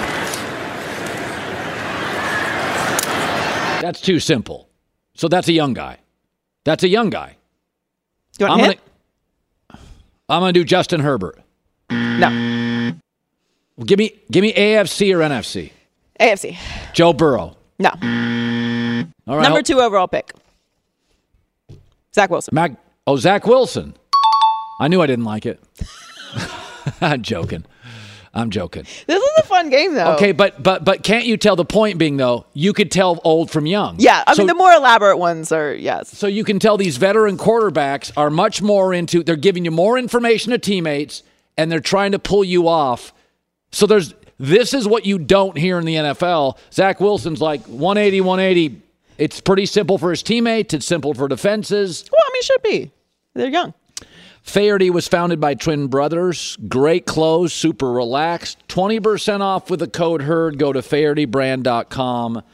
That's too simple. So that's a young guy. Do you want a hint? I'm going to do Justin Herbert. No. Well, give me AFC or NFC. AFC. Joe Burrow. No. All right. Number 2 overall pick. Zach Wilson. Zach Wilson. I knew I didn't like it. I'm joking. This is a fun game, though. Okay, but can't you tell, the point being, though, you could tell old from young. Yeah, the more elaborate ones are, yes. So you can tell these veteran quarterbacks are much more they're giving you more information to teammates, and they're trying to pull you off. So this is what you don't hear in the NFL. Zach Wilson's like 180. It's pretty simple for his teammates. It's simple for defenses. Well, it should be. They're young. Faherty was founded by twin brothers. Great clothes, super relaxed. 20% off with the code HERD. Go to FahertyBrand.com.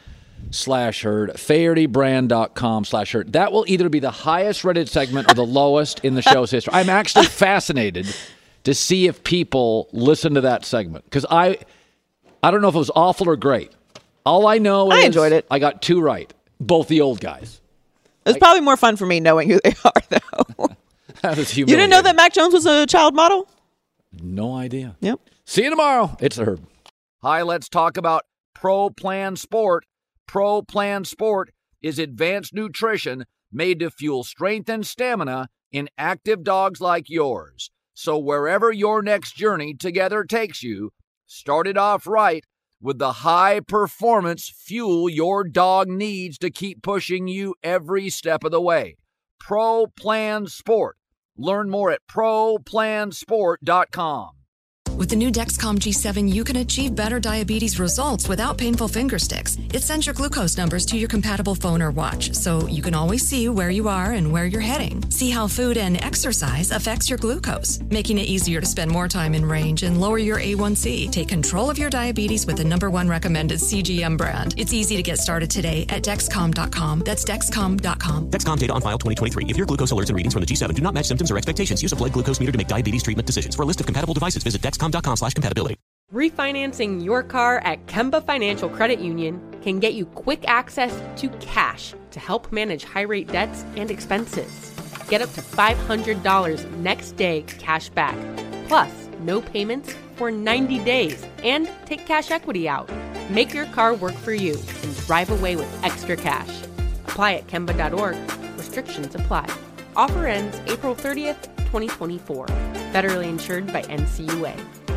FairtyBrand.com/herd. FairtyBrand.com/herd. That will either be the highest rated segment or the lowest in the show's history. I'm actually fascinated to see if people listen to that segment, because I don't know if it was awful or great. All I know is I enjoyed it. I got 2 right, both the old guys. It's probably more fun for me knowing who they are, though. That was You didn't know that Mac Jones was a child model? No idea. Yep. See you tomorrow. It's the Herd. Hi, let's talk about Pro Plan Sport. Pro Plan Sport is advanced nutrition made to fuel strength and stamina in active dogs like yours. So wherever your next journey together takes you, start it off right with the high performance fuel your dog needs to keep pushing you every step of the way. Pro Plan Sport. Learn more at ProPlansport.com. With the new Dexcom G7, you can achieve better diabetes results without painful finger sticks. It sends your glucose numbers to your compatible phone or watch, so you can always see where you are and where you're heading. See how food and exercise affects your glucose, making it easier to spend more time in range and lower your A1C. Take control of your diabetes with the #1 recommended CGM brand. It's easy to get started today at Dexcom.com. That's Dexcom.com. Dexcom data on file 2023. If your glucose alerts and readings from the G7 do not match symptoms or expectations, use a blood glucose meter to make diabetes treatment decisions. For a list of compatible devices, visit Dexcom.com/compatibility. Refinancing your car at Kemba Financial Credit Union can get you quick access to cash to help manage high-rate debts and expenses. Get up to $500 next day cash back, plus no payments for 90 days, and take cash equity out. Make your car work for you and drive away with extra cash. Apply at Kemba.org. Restrictions apply. Offer ends April 30th, 2024. Federally insured by NCUA.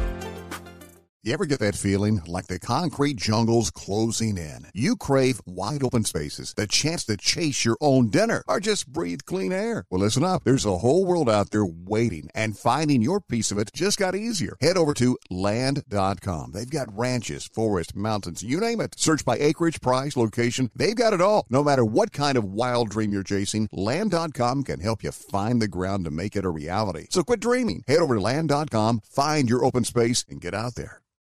You ever get that feeling like the concrete jungle's closing in? You crave wide open spaces, the chance to chase your own dinner, or just breathe clean air. Well, listen up. There's a whole world out there waiting, and finding your piece of it just got easier. Head over to Land.com. They've got ranches, forests, mountains, you name it. Search by acreage, price, location. They've got it all. No matter what kind of wild dream you're chasing, Land.com can help you find the ground to make it a reality. So quit dreaming. Head over to Land.com, find your open space, and get out there.